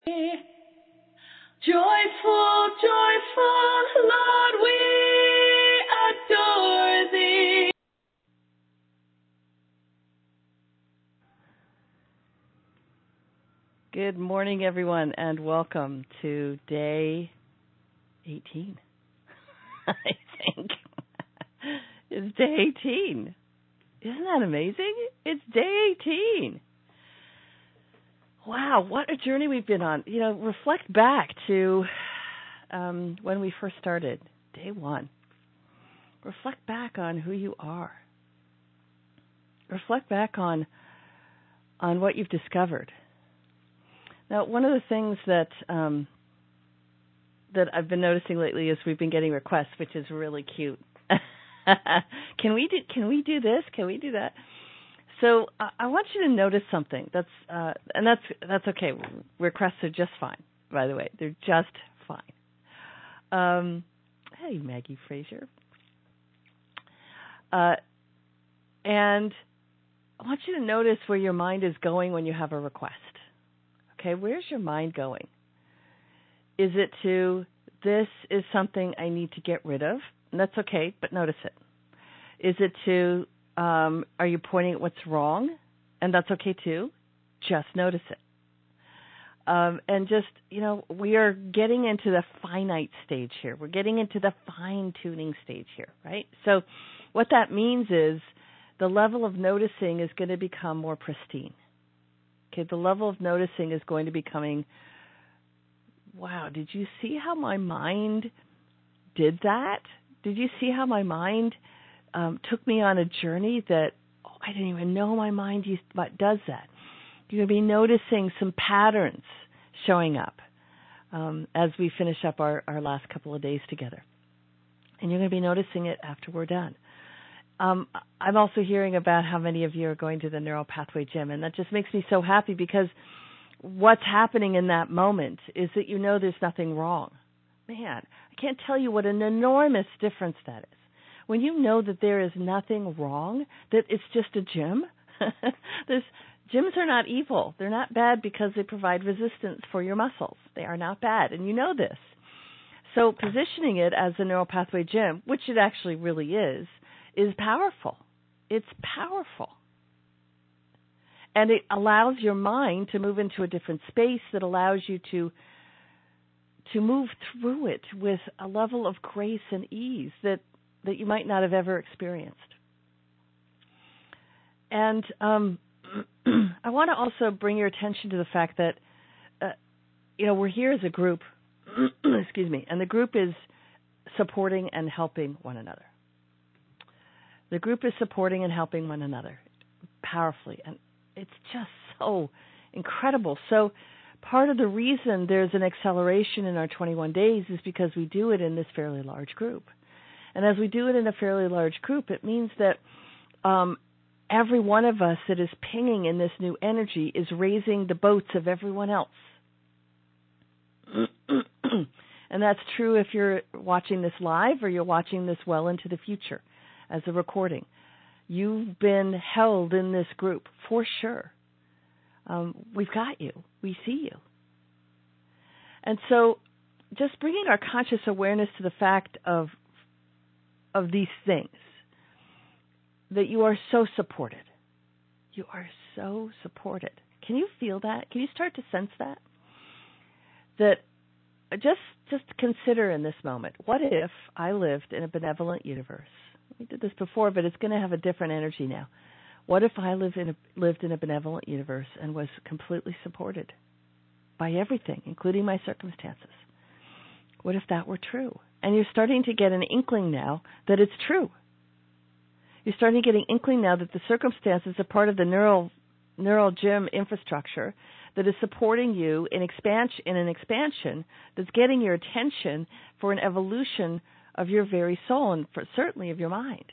Joyful, joyful, Lord, we adore thee. Good morning, everyone, and welcome to day 18, I think. It's day 18. Isn't that amazing? It's day 18. Wow, what a journey we've been on. You know, reflect back to when we first started, day one. Reflect back on who you are. Reflect back on what you've discovered. Now, one of the things that I've been noticing lately is we've been getting requests, which is really cute. Can we do this? Can we do that? So I want you to notice something. That's okay. Requests are just fine, by the way. They're just fine. Hey, Maggie Fraser. And I want you to notice where your mind is going when you have a request. Okay, where's your mind going? Is it to, this is something I need to get rid of? And that's okay, but notice it. Is it to, are you pointing at what's wrong? And that's okay too. Just notice it. And just, we are getting into the finite stage here. We're getting into the fine-tuning stage here, right? So what that means is the level of noticing is going to become more pristine. Okay, the level of noticing is going to be coming, wow, did you see how my mind did that? Did you see how my mind took me on a journey that I didn't even know my mind does that? You're going to be noticing some patterns showing up as we finish up our last couple of days together. And you're going to be noticing it after we're done. I'm also hearing about how many of you are going to the Neural Pathway Gym, and that just makes me so happy because what's happening in that moment is that you know there's nothing wrong. Man, I can't tell you what an enormous difference that is. When you know that there is nothing wrong, that it's just a gym, gyms are not evil. They're not bad because they provide resistance for your muscles. They are not bad, and you know this. So positioning it as a Neural Pathway Gym, which it actually really is powerful. It's powerful. And it allows your mind to move into a different space that allows you to move through it with a level of grace and ease that you might not have ever experienced. And I want to also bring your attention to the fact that, we're here as a group, excuse me, and the group is supporting and helping one another. The group is supporting and helping one another powerfully, and it's just so incredible. So part of the reason there's an acceleration in our 21 days is because we do it in this fairly large group. And as we do it in a fairly large group, it means that every one of us that is pinging in this new energy is raising the boats of everyone else. And that's true if you're watching this live or you're watching this well into the future as a recording. You've been held in this group for sure. We've got you. We see you. And so just bringing our conscious awareness to the fact of these things, that you are so supported. You are so supported. Can you feel that? Can you start to sense that? That just consider in this moment, what if I lived in a benevolent universe? We did this before, but it's going to have a different energy now. What if I lived in a benevolent universe and was completely supported by everything, including my circumstances? What if that were true? And you're starting to get an inkling now that it's true. You're starting to get an inkling now that the circumstances are part of the neural gym infrastructure that is supporting you in an expansion that's getting your attention for an evolution of your very soul and certainly of your mind.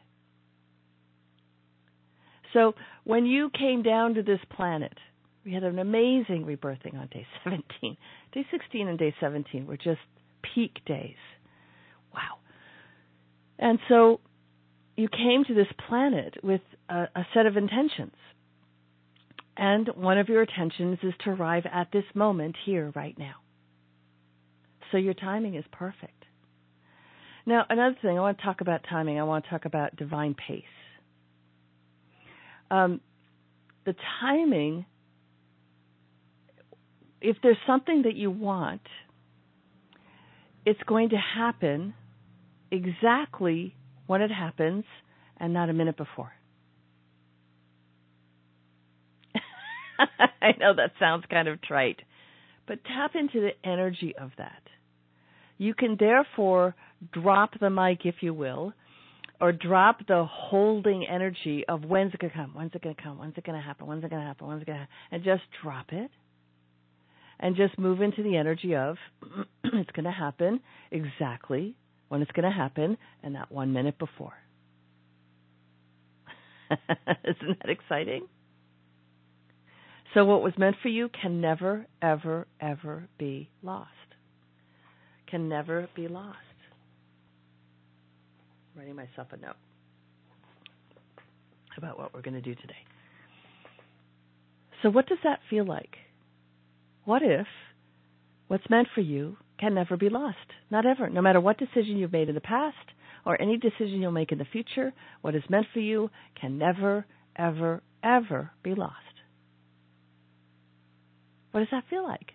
So when you came down to this planet, we had an amazing rebirthing on day 17. Day 16 and day 17 were just peak days. Wow. And so you came to this planet with a set of intentions. And one of your attentions is to arrive at this moment here, right now. So your timing is perfect. Now, another thing, I want to talk about timing. I want to talk about divine pace. The timing, if there's something that you want, it's going to happen exactly when it happens and not a minute before. I know that sounds kind of trite, but tap into the energy of that. You can therefore drop the mic, if you will, or drop the holding energy of when's it going to come, when's it going to come, when's it going to happen, when's it going to happen, when's it going to happen, and just drop it. And just move into the energy of it's going to happen exactly when it's going to happen and not 1 minute before. Isn't that exciting? So what was meant for you can never, ever, ever be lost. Can never be lost. I'm writing myself a note about what we're going to do today. So what does that feel like? What if what's meant for you can never be lost? Not ever. No matter what decision you've made in the past or any decision you'll make in the future, what is meant for you can never, ever, ever be lost. What does that feel like?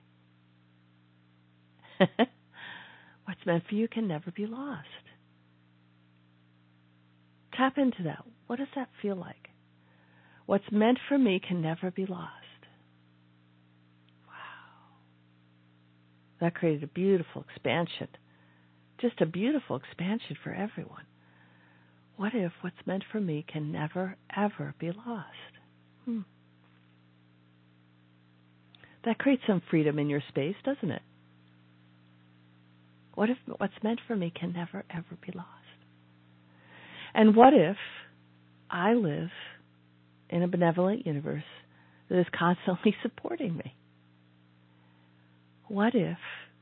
What's meant for you can never be lost. Tap into that. What does that feel like? What's meant for me can never be lost. Wow. That created a beautiful expansion. Just a beautiful expansion for everyone. What if what's meant for me can never, ever be lost? That creates some freedom in your space, doesn't it? What if what's meant for me can never, ever be lost? And what if I live in a benevolent universe that is constantly supporting me? What if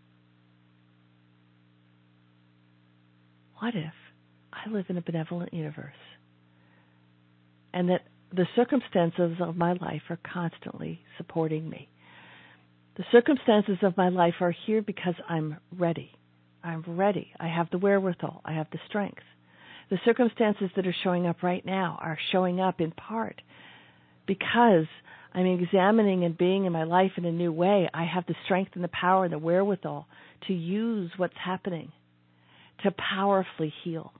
I live in a benevolent universe and that the circumstances of my life are constantly supporting me? The circumstances of my life are here because I'm ready. I'm ready. I have the wherewithal. I have the strength. The circumstances that are showing up right now are showing up in part because I'm examining and being in my life in a new way. I have the strength and the power and the wherewithal to use what's happening to powerfully heal.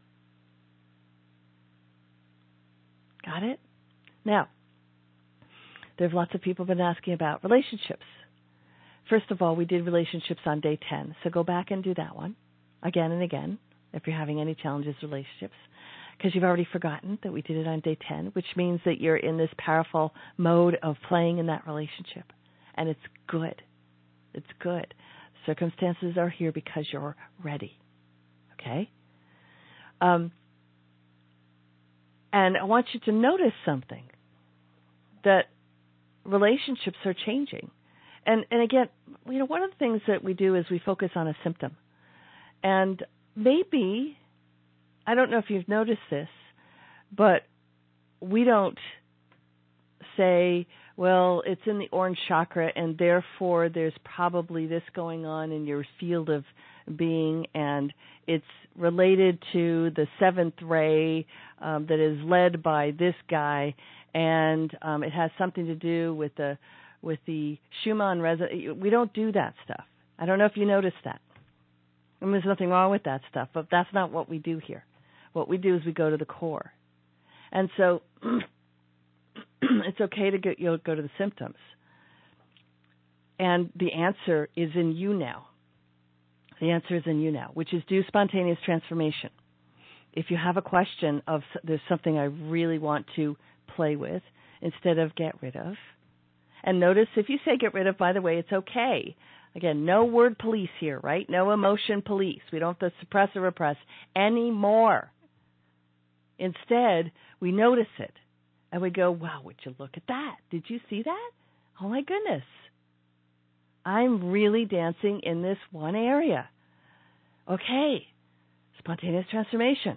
Got it? Now, there's lots of people been asking about relationships. First of all, we did relationships on day 10, so go back and do that one again and again if you're having any challenges with relationships, because you've already forgotten that we did it on day 10, which means that you're in this powerful mode of playing in that relationship, and it's good. It's good. Circumstances are here because you're ready, okay? And I want you to notice something, that relationships are changing. And again, one of the things that we do is we focus on a symptom. And maybe, I don't know if you've noticed this, but we don't say, well, it's in the orange chakra and therefore there's probably this going on in your field of being and it's related to the seventh ray that is led by this guy and it has something to do with the Schumann resonance. We don't do that stuff. I don't know if you noticed that. I mean, there's nothing wrong with that stuff, but that's not what we do here. What we do is we go to the core. And so it's okay to go to the symptoms. And the answer is in you now. The answer is in you now, which is do spontaneous transformation. If you have a question of there's something I really want to play with instead of get rid of. And notice if you say get rid of, by the way, it's okay. Again, no word police here, right? No emotion police. We don't have to suppress or repress anymore. Instead, we notice it. And we go, wow, would you look at that? Did you see that? Oh, my goodness. I'm really dancing in this one area. Okay. Spontaneous transformation.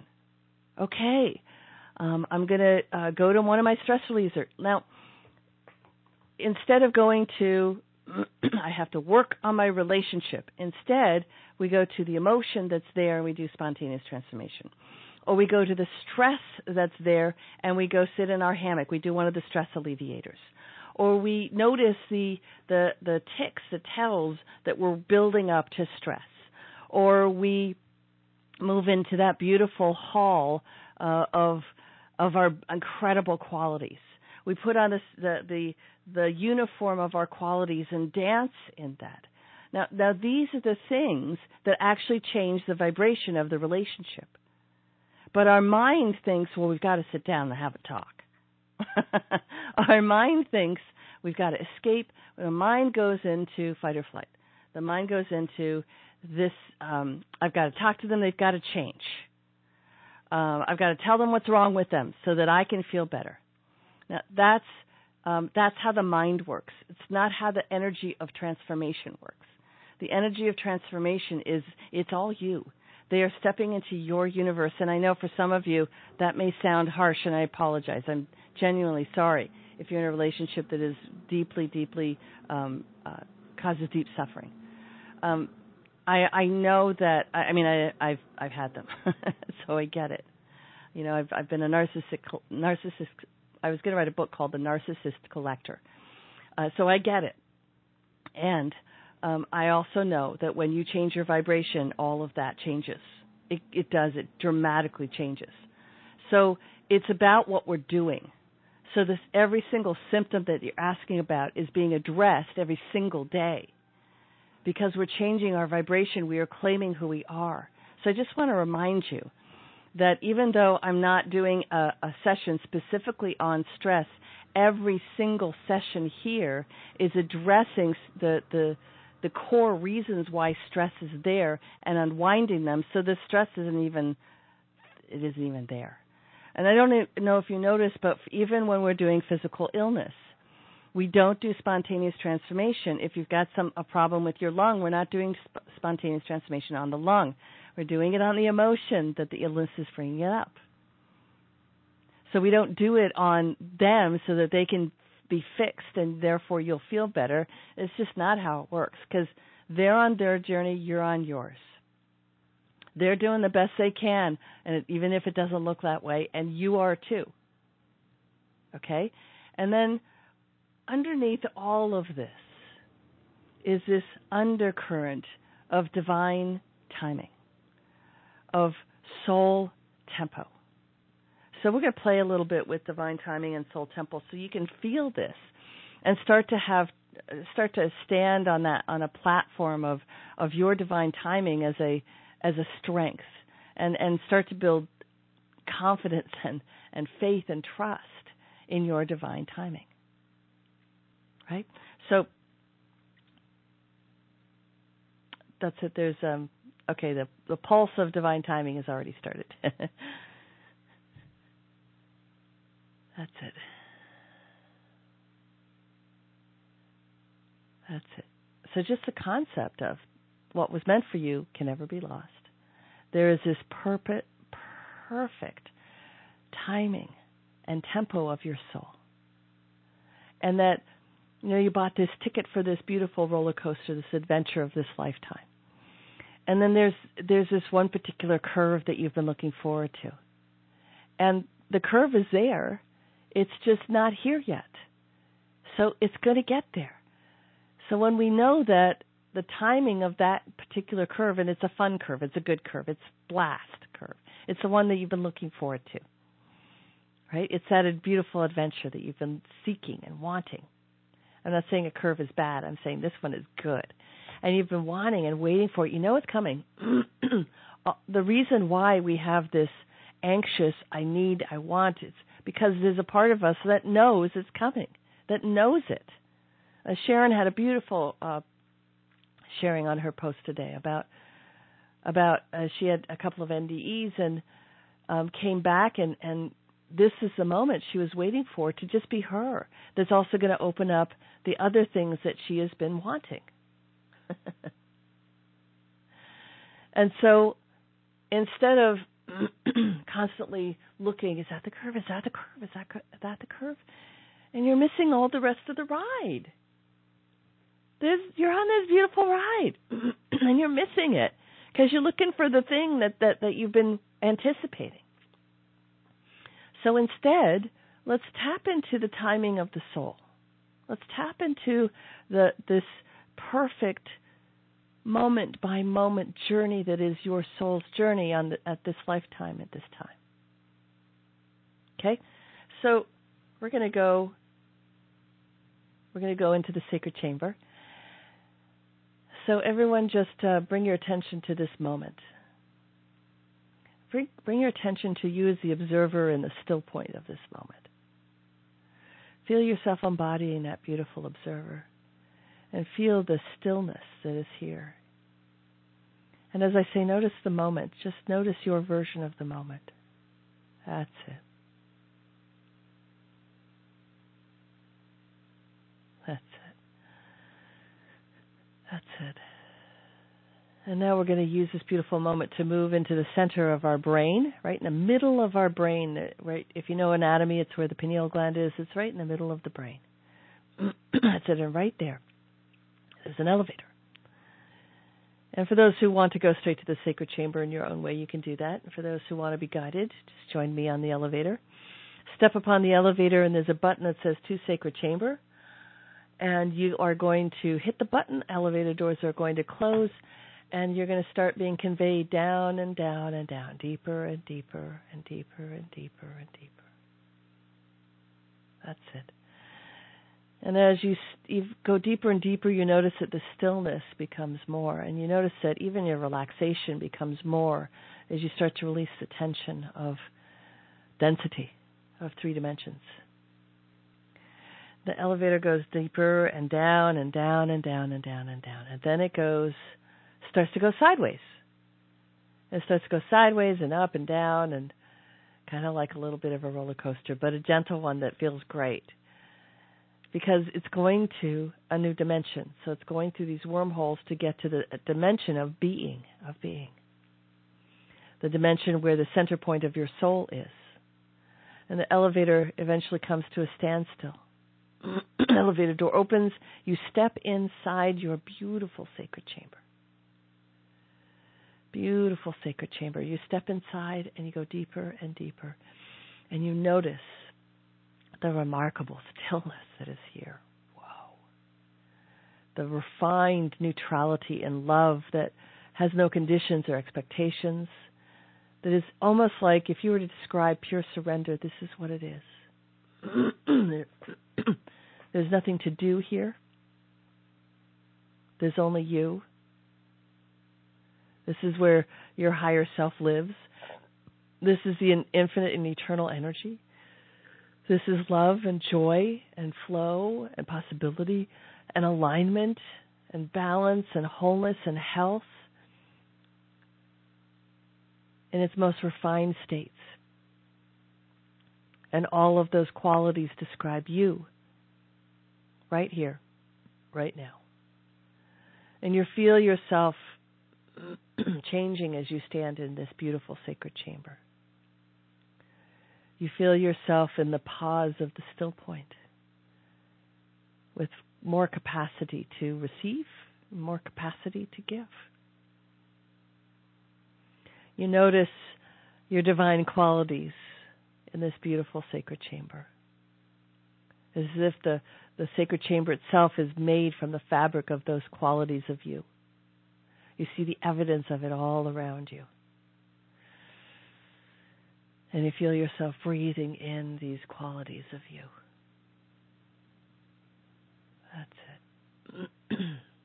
Okay. I'm going to go to one of my stress releasers. Now, instead of going to, I have to work on my relationship, instead we go to the emotion that's there and we do spontaneous transformation. Or we go to the stress that's there and we go sit in our hammock. We do one of the stress alleviators. Or we notice the tics, the tells that we're building up to stress. Or we move into that beautiful hall of our incredible qualities. We put on the uniform of our qualities and dance in that. Now these are the things that actually change the vibration of the relationship. But our mind thinks, well, we've got to sit down and have a talk. Our mind thinks we've got to escape. The mind goes into fight or flight. The mind goes into this, I've got to talk to them, they've got to change. I've got to tell them what's wrong with them so that I can feel better. Now, that's how the mind works. It's not how the energy of transformation works. The energy of transformation it's all you. They are stepping into your universe. And I know for some of you that may sound harsh, and I apologize. I'm genuinely sorry if you're in a relationship that is deeply, deeply causes deep suffering. I know that. I've had them, so I get it. You know, I've been a narcissist. I was going to write a book called The Narcissist Collector, so I get it. And I also know that when you change your vibration, all of that changes. It does. It dramatically changes. So it's about what we're doing. So every single symptom that you're asking about is being addressed every single day. Because we're changing our vibration, we are claiming who we are. So I just want to remind you that even though I'm not doing a session specifically on stress, every single session here is addressing the core reasons why stress is there and unwinding them, so the stress isn't even there. And I don't know if you noticed, but even when we're doing physical illness, we don't do spontaneous transformation. If you've got a problem with your lung, we're not doing spontaneous transformation on the lung. We're doing it on the emotion that the illness is bringing it up. So we don't do it on them so that they can be fixed and therefore you'll feel better. It's just not how it works, because they're on their journey, you're on yours. They're doing the best they can, and even if it doesn't look that way, and you are too. Okay? And then underneath all of this is this undercurrent of divine timing, of soul tempo. So we're going to play a little bit with divine timing and soul tempo so you can feel this and start to stand on a platform of your divine timing as a strength, and start to build confidence and faith and trust in your divine timing. Right? So that's it. There's the pulse of divine timing has already started. That's it. That's it. So just the concept of what was meant for you can never be lost. There is this perfect timing and tempo of your soul. And that, you bought this ticket for this beautiful roller coaster, this adventure of this lifetime. And then there's this one particular curve that you've been looking forward to. And the curve is there. It's just not here yet. So it's going to get there. So when we know that the timing of that particular curve, and it's a fun curve, it's a good curve, it's blast curve. It's the one that you've been looking forward to. Right? It's that beautiful adventure that you've been seeking and wanting. I'm not saying a curve is bad. I'm saying this one is good. And you've been wanting and waiting for it. You know it's coming. The reason why we have this anxious, I need, I want, it's because there's a part of us that knows it's coming, that knows it. Sharon had a beautiful sharing on her post today about she had a couple of NDEs and came back, and this is the moment she was waiting for, to just be her. That's also going to open up the other things that she has been wanting. And so instead of constantly looking, is that the curve? Is that the curve? Is that the curve? and you're missing all the rest of the ride. You're on this beautiful ride, and you're missing it because you're looking for the thing that you've been anticipating. So instead, let's tap into the timing of the soul. Let's tap into this perfect moment-by-moment journey that is your soul's journey at this lifetime, at this time. Okay? So we're going to go into the sacred chamber. So everyone just bring your attention to this moment. Bring your attention to you as the observer in the still point of this moment. Feel yourself embodying that beautiful observer and feel the stillness that is here. And as I say, notice the moment. Just notice your version of the moment. That's it. That's it. That's it. And now we're going to use this beautiful moment to move into the center of our brain, right in the middle of our brain. Right, if you know anatomy, it's where the pineal gland is. It's right in the middle of the brain. That's it, and right there is an elevator. And for those who want to go straight to the sacred chamber in your own way, you can do that. And for those who want to be guided, just join me on the elevator. Step upon the elevator, and there's a button that says to sacred chamber. And you are going to hit the button. Elevator doors are going to close. And you're going to start being conveyed down and down and down, deeper and deeper and deeper and deeper and deeper. That's it. And as you go deeper and deeper, you notice that the stillness becomes more. And you notice that even your relaxation becomes more as you start to release the tension of density of 3 dimensions. The elevator goes deeper and down and down and down and down and down. And then it starts to go sideways. It starts to go sideways and up and down, and kind of like a little bit of a roller coaster, but a gentle one that feels great because it's going to a new dimension. So it's going through these wormholes to get to the dimension of being, the dimension where the center point of your soul is. And the elevator eventually comes to a standstill. The elevator door opens. You step inside your beautiful sacred chamber. Beautiful sacred chamber. You step inside and you go deeper and deeper. And you notice the remarkable stillness that is here. Whoa. The refined neutrality and love that has no conditions or expectations. That is almost like if you were to describe pure surrender, this is what it is. There's nothing to do here. There's only you. This is where your higher self lives. This is the infinite and eternal energy. This is love and joy and flow and possibility and alignment and balance and wholeness and health in its most refined states. And all of those qualities describe you right here, right now. And you feel yourself changing as you stand in this beautiful sacred chamber. You feel yourself in the pause of the still point with more capacity to receive, more capacity to give. You notice your divine qualities in this beautiful sacred chamber, as if the sacred chamber itself is made from the fabric of those qualities of you. You see the evidence of it all around you. And you feel yourself breathing in these qualities of you. That's it.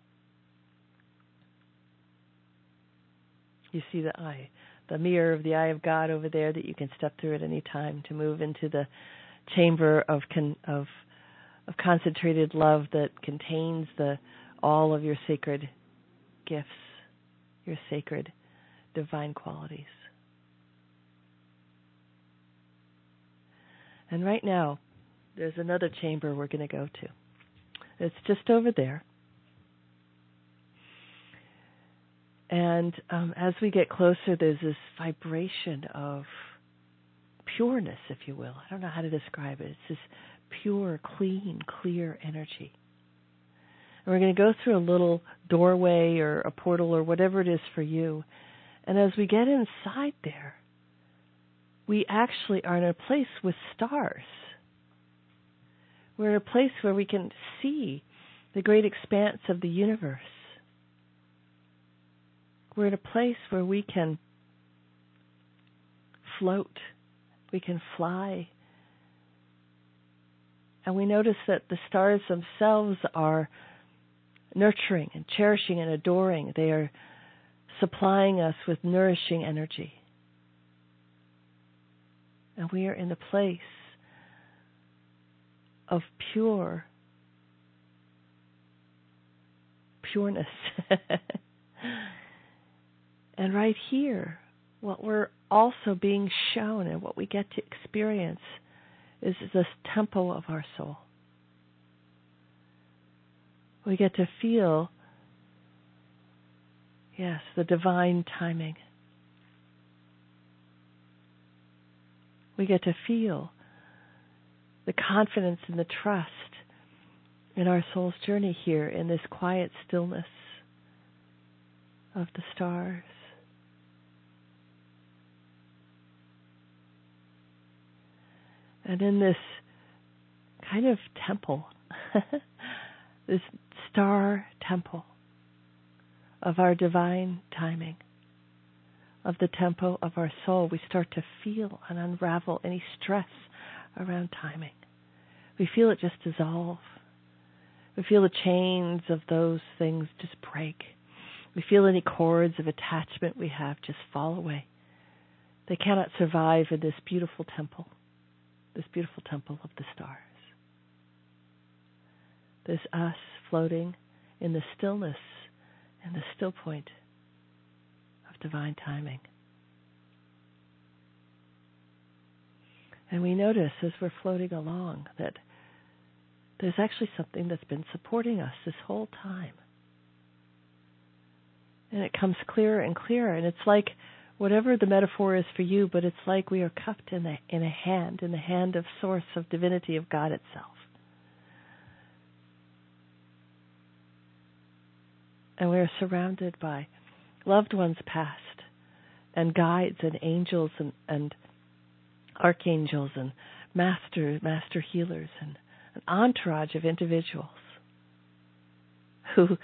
You see the eye, the mirror of the eye of God over there that you can step through at any time to move into the chamber of concentrated love that contains all of your sacred gifts, your sacred divine qualities. And right now, there's another chamber we're going to go to. It's just over there. And as we get closer, there's this vibration of pureness, if you will. I don't know how to describe it. It's this pure, clean, clear energy. And we're going to go through a little doorway or a portal or whatever it is for you. And as we get inside there, we actually are in a place with stars. We're in a place where we can see the great expanse of the universe. We're in a place where we can float, we can fly. And we notice that the stars themselves are nurturing and cherishing and adoring. They are supplying us with nourishing energy. And we are in a place of pureness. And right here, what we're also being shown and what we get to experience is this tempo of our soul. We get to feel, yes, the divine timing. We get to feel the confidence and the trust in our soul's journey here in this quiet stillness of the stars. And in this kind of temple, this star temple of our divine timing, of the tempo of our soul, we start to feel and unravel any stress around timing. We feel it just dissolve. We feel the chains of those things just break. We feel any cords of attachment we have just fall away. They cannot survive in this beautiful temple of the stars. There's us floating in the stillness and the still point of divine timing. And we notice as we're floating along that there's actually something that's been supporting us this whole time. And it comes clearer and clearer. And it's like whatever the metaphor is for you, but it's like we are cupped in the hand of Source, of divinity, of God itself. And we are surrounded by loved ones past, and guides and angels and archangels and master healers and an entourage of individuals who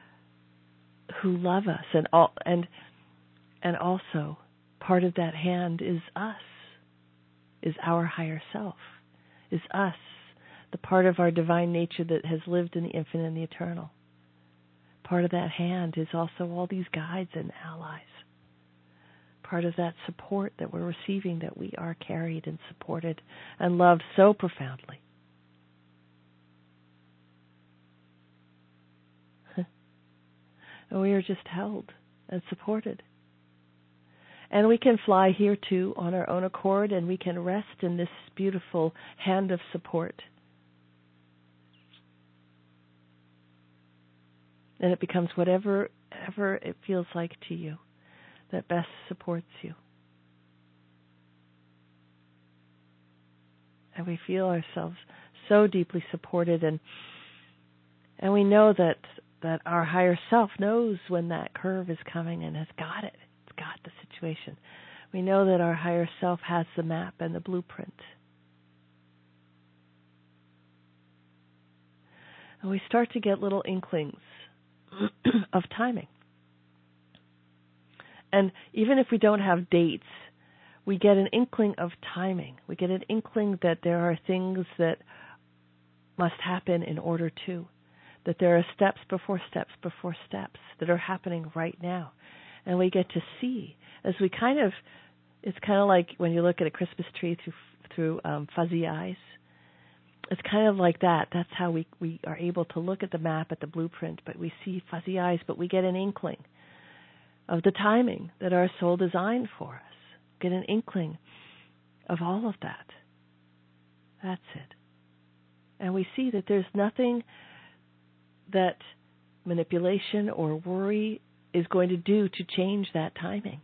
love us, and also part of that hand is us, is our higher self, is us, the part of our divine nature that has lived in the infinite and the eternal. Part of that hand is also all these guides and allies. Part of that support that we're receiving, that we are carried and supported and loved so profoundly. And we are just held and supported. And we can fly here too on our own accord, and we can rest in this beautiful hand of support. And it becomes whatever it feels like to you that best supports you. And we feel ourselves so deeply supported, and we know that our higher self knows when that curve is coming and has got it. It's got the situation. We know that our higher self has the map and the blueprint. And we start to get little inklings of timing. And even if we don't have dates, we get an inkling of timing. We get an inkling that there are things that must happen in order to, that there are steps before steps before steps that are happening right now. And we get to see as we it's kind of like when you look at a Christmas tree through fuzzy eyes. It's kind of like that. That's how we are able to look at the map, at the blueprint, but we see fuzzy eyes, but we get an inkling of the timing that our soul designed for us. Get an inkling of all of that. That's it. And we see that there's nothing that manipulation or worry is going to do to change that timing.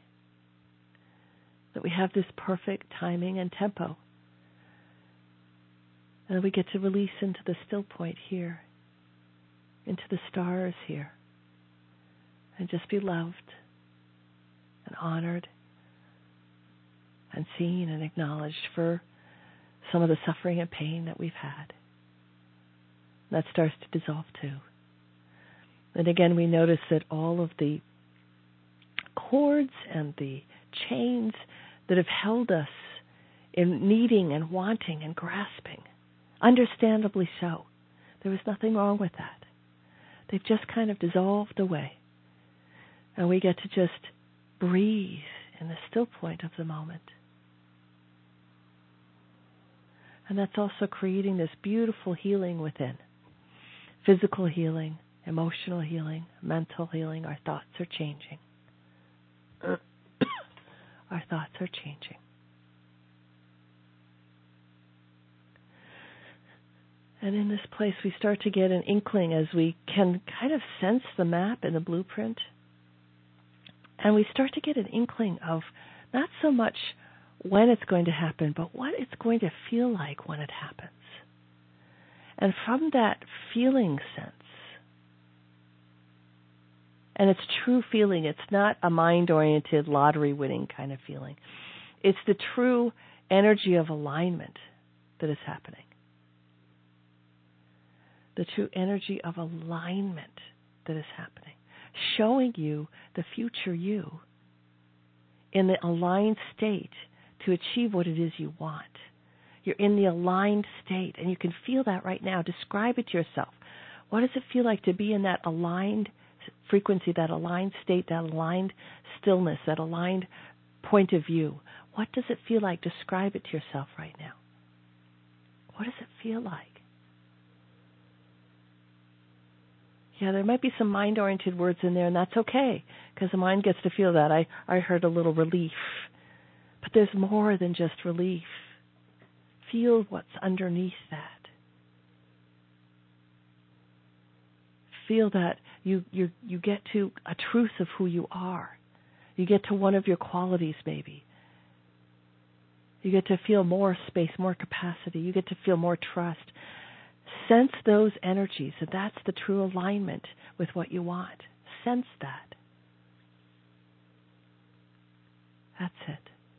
That we have this perfect timing and tempo. And we get to release into the still point here, into the stars here, and just be loved and honored and seen and acknowledged for some of the suffering and pain that we've had. That starts to dissolve too. And again, we notice that all of the cords and the chains that have held us in needing and wanting and grasping, understandably so, there was nothing wrong with that. They've just kind of dissolved away. And we get to just breathe in the still point of the moment. And that's also creating this beautiful healing within. Physical healing, emotional healing, mental healing. Our thoughts are changing. Our thoughts are changing. And in this place, we start to get an inkling as we can kind of sense the map and the blueprint. And we start to get an inkling of not so much when it's going to happen, but what it's going to feel like when it happens. And from that feeling sense, and it's true feeling, it's not a mind-oriented, lottery-winning kind of feeling. It's the true energy of alignment that is happening. The true energy of alignment that is happening. Showing you the future you in the aligned state to achieve what it is you want. You're in the aligned state, and you can feel that right now. Describe it to yourself. What does it feel like to be in that aligned frequency, that aligned state, that aligned stillness, that aligned point of view? What does it feel like? Describe it to yourself right now. What does it feel like? Yeah, there might be some mind-oriented words in there, and that's okay, because the mind gets to feel that. I heard a little relief. But there's more than just relief. Feel what's underneath that. Feel that you get to a truth of who you are. You get to one of your qualities, maybe. You get to feel more space, more capacity. You get to feel more trust. Sense those energies, and that's the true alignment with what you want. Sense that. That's it.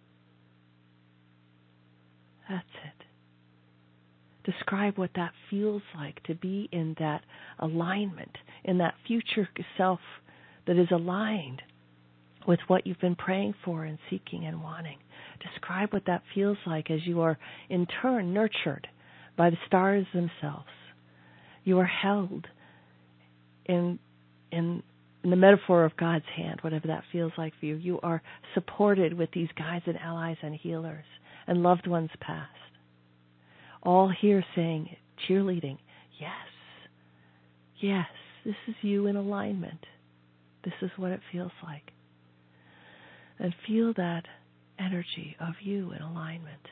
That's it. Describe what that feels like to be in that alignment, in that future self that is aligned with what you've been praying for and seeking and wanting. Describe what that feels like as you are in turn nurtured by the stars themselves. You are held in the metaphor of God's hand, whatever that feels like for you. You are supported with these guides and allies and healers and loved ones past. All here saying, cheerleading, yes, yes, this is you in alignment. This is what it feels like. And feel that energy of you in alignment.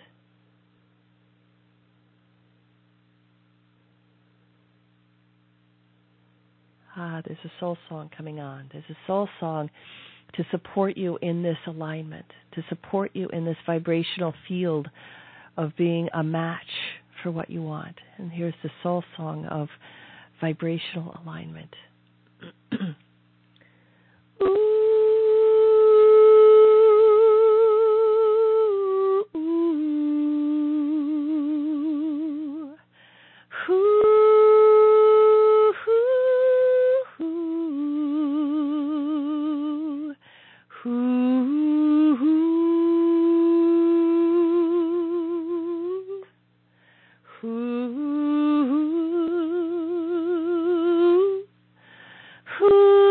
There's a soul song coming on. There's a soul song to support you in this alignment, to support you in this vibrational field of being a match for what you want. And here's the soul song of vibrational alignment. Ooh.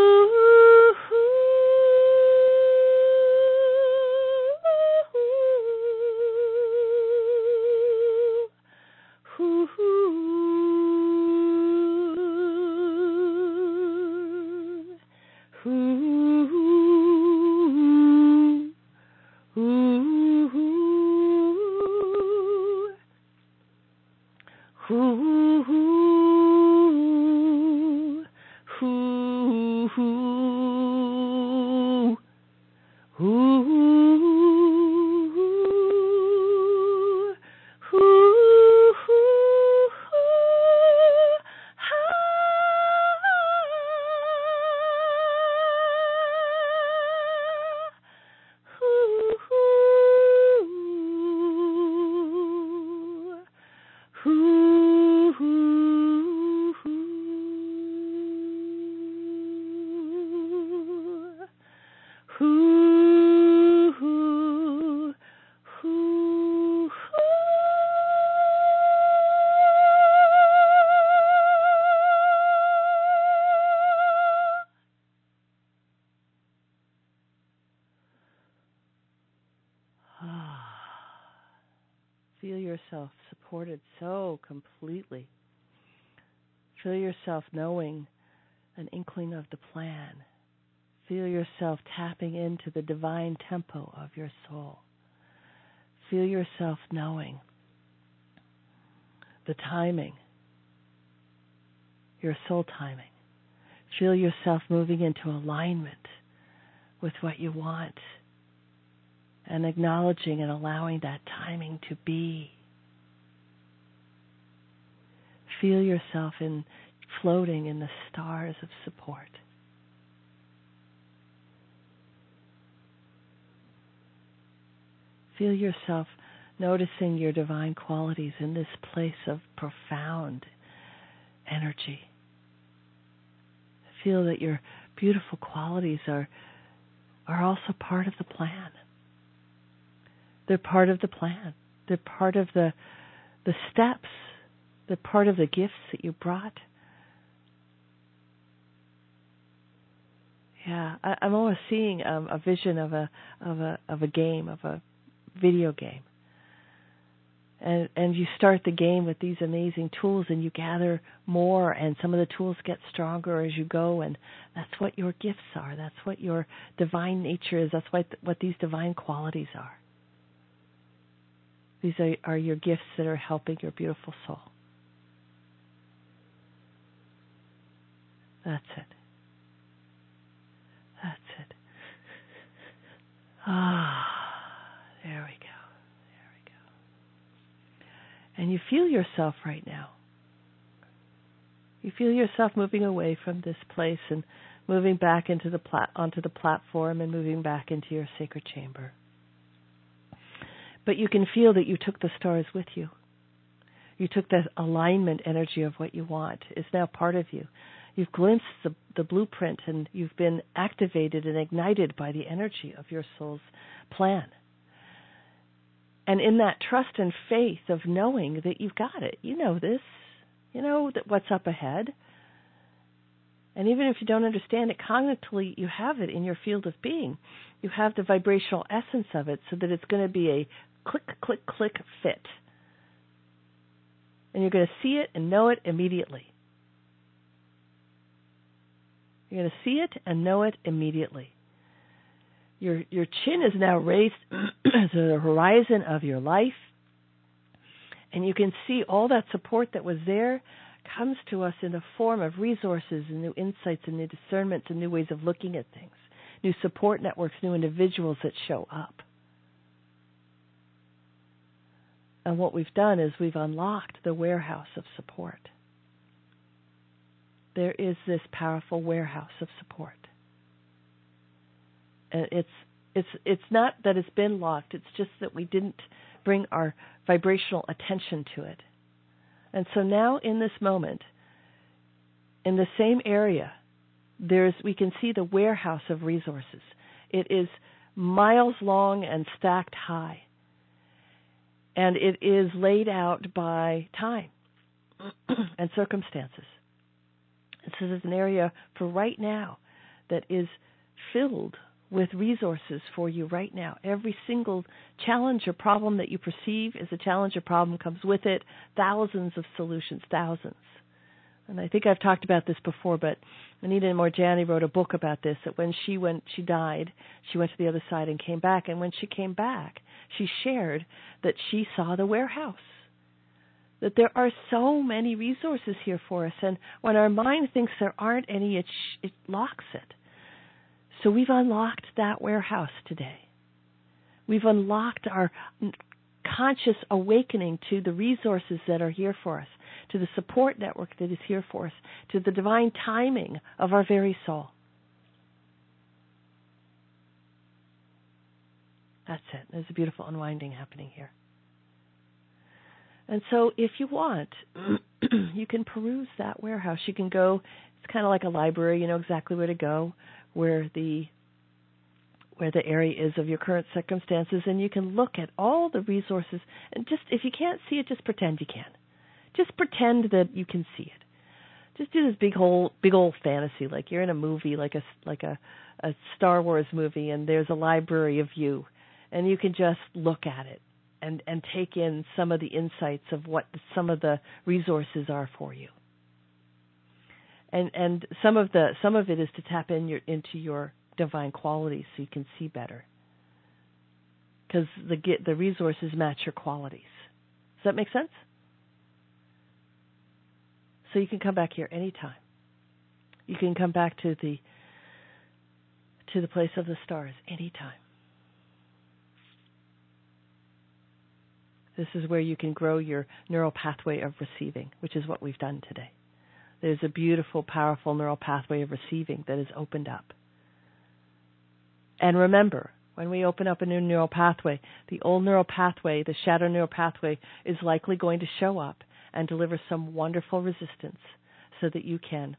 feel yourself supported so completely. Feel yourself knowing an inkling of the plan. Feel yourself tapping into the divine tempo of your soul. Feel yourself knowing the timing, your soul timing. Feel yourself moving into alignment with what you want and acknowledging and allowing that timing to be. Feel yourself floating in the stars of support. Feel yourself noticing your divine qualities in this place of profound energy. Feel that your beautiful qualities are also part of the plan. They're part of the plan. They're part of the steps. They're part of the gifts that you brought. Yeah, I'm almost seeing a vision of a game, of a video game. And you start the game with these amazing tools, and you gather more, and some of the tools get stronger as you go, and that's what your gifts are. That's what your divine nature is. That's what these divine qualities are. These are your gifts that are helping your beautiful soul. That's it. That's it. There we go. And you feel yourself right now. You feel yourself moving away from this place and moving back into onto the platform and moving back into your sacred chamber. But you can feel that you took the stars with you. You took that alignment energy of what you want. It's now part of you. You've glimpsed the blueprint, and you've been activated and ignited by the energy of your soul's plan. And in that trust and faith of knowing that you've got it, you know this, you know that what's up ahead. And even if you don't understand it cognitively, you have it in your field of being. You have the vibrational essence of it, so that it's going to be a click, click, click fit. And you're going to see it and know it immediately. You're going to see it and know it immediately. Your chin is now raised to the horizon of your life, and you can see all that support that was there comes to us in the form of resources and new insights and new discernments and new ways of looking at things, new support networks, new individuals that show up. And what we've done is we've unlocked the warehouse of support. There is this powerful warehouse of support. And it's not that it's been locked, it's just that we didn't bring our vibrational attention to it. And so now in this moment, in the same area, we can see the warehouse of resources. It is miles long and stacked high. And it is laid out by time and circumstances. And so there's an area for right now that is filled with resources for you right now. Every single challenge or problem that you perceive is a challenge or problem comes with it. Thousands of solutions, thousands. And I think I've talked about this before, but Anita Morjani wrote a book about this, that when she died, she went to the other side and came back. And when she came back, she shared that she saw the warehouse, that there are so many resources here for us. And when our mind thinks there aren't any, it locks it. So we've unlocked that warehouse today. We've unlocked our conscious awakening to the resources that are here for us, to the support network that is here for us, to the divine timing of our very soul. That's it. There's a beautiful unwinding happening here. And so if you want, you can peruse that warehouse. You can go, it's kind of like a library, you know exactly where to go, where the area is of your current circumstances, and you can look at all the resources. And just, if you can't see it, just pretend you can. Just pretend that you can see it. Just do this big old fantasy, like you're in a movie, like a Star Wars movie, and there's a library of you, and you can just look at it. and take in some of the insights of what some of the resources are for you. And some of it is to tap into your divine qualities so you can see better. Because the resources match your qualities. Does that make sense? So you can come back here anytime. You can come back to the place of the stars anytime. This is where you can grow your neural pathway of receiving, which is what we've done today. There's a beautiful, powerful neural pathway of receiving that is opened up. And remember, when we open up a new neural pathway, the old neural pathway, the shadow neural pathway, is likely going to show up and deliver some wonderful resistance so that you can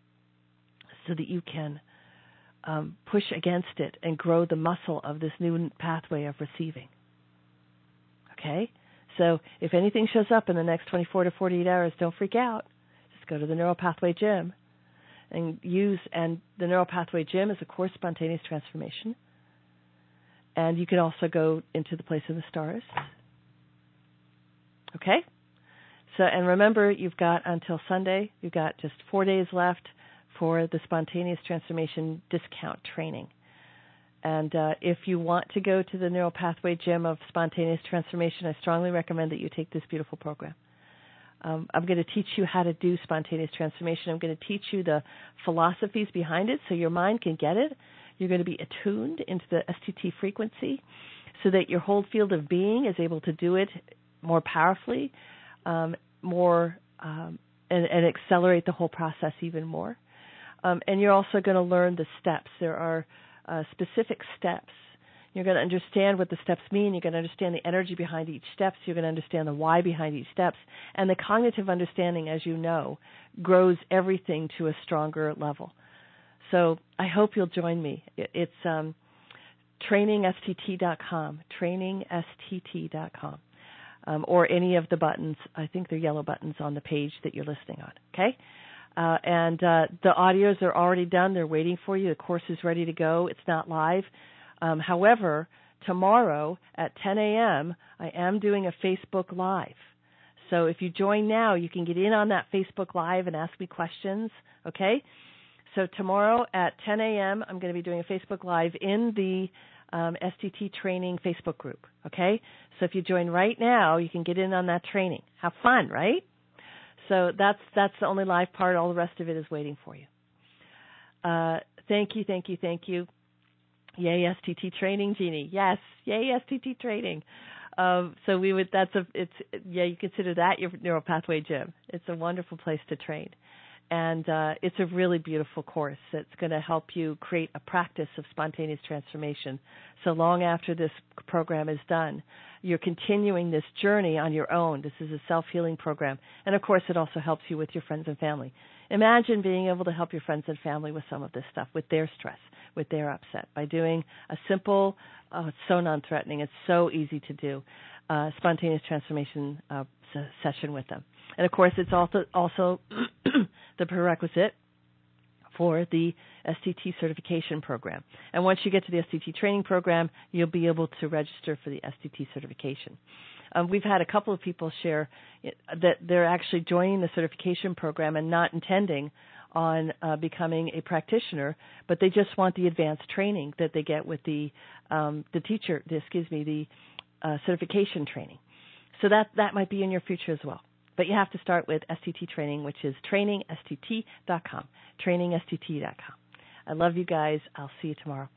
push against it and grow the muscle of this new pathway of receiving. Okay? So if anything shows up in the next 24 to 48 hours, don't freak out. Just go to the Neural Pathway Gym and the Neural Pathway Gym is a course spontaneous transformation. And you can also go into the place of the stars. Okay? So, and remember, you've got until Sunday, you've got just 4 days left for the spontaneous transformation discount training. And if you want to go to the Neural Pathway Gym of Spontaneous Transformation, I strongly recommend that you take this beautiful program. I'm going to teach you how to do spontaneous transformation. I'm going to teach you the philosophies behind it so your mind can get it. You're going to be attuned into the STT frequency so that your whole field of being is able to do it more powerfully, and accelerate the whole process even more. And you're also going to learn the steps. There are specific steps. You're going to understand what the steps mean. You're going to understand the energy behind each step. So you're going to understand the why behind each step. And the cognitive understanding, as you know, grows everything to a stronger level. So I hope you'll join me. It's trainingstt.com, trainingstt.com, or any of the buttons. I think they're yellow buttons on the page that you're listening on, okay? And the audios are already done. They're waiting for you. The course is ready to go. It's not live. However, tomorrow at 10 a.m., I am doing a Facebook Live. So if you join now, you can get in on that Facebook Live and ask me questions, okay? So tomorrow at 10 a.m., I'm going to be doing a Facebook Live in the STT training Facebook group, okay? So if you join right now, you can get in on that training. Have fun, right? So that's the only live part. All the rest of it is waiting for you. Thank you. Yay, STT training, Jeannie. Yes, yay, STT training. You consider that your neural pathway gym. It's a wonderful place to train. And it's a really beautiful course. It's going to help you create a practice of spontaneous transformation. So long after this program is done, you're continuing this journey on your own. This is a self-healing program. And, of course, it also helps you with your friends and family. Imagine being able to help your friends and family with some of this stuff, with their stress, with their upset, by doing a simple, it's so non-threatening, it's so easy to do, spontaneous transformation session with them. And, of course, it's also the prerequisite for the STT certification program. And once you get to the STT training program, you'll be able to register for the STT certification. We've had a couple of people share that they're actually joining the certification program and not intending on becoming a practitioner, but they just want the advanced training that they get with the certification training. So that might be in your future as well. But you have to start with STT training, which is trainingstt.com, trainingstt.com. I love you guys. I'll see you tomorrow.